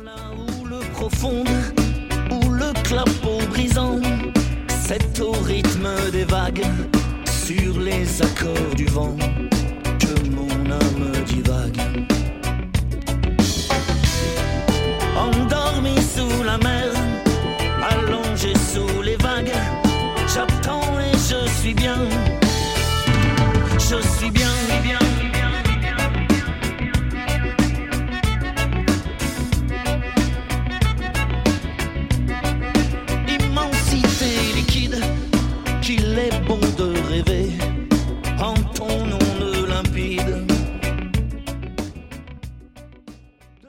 La houle profonde ou le clapot brisant, c'est au rythme des vagues sur les accords du vent.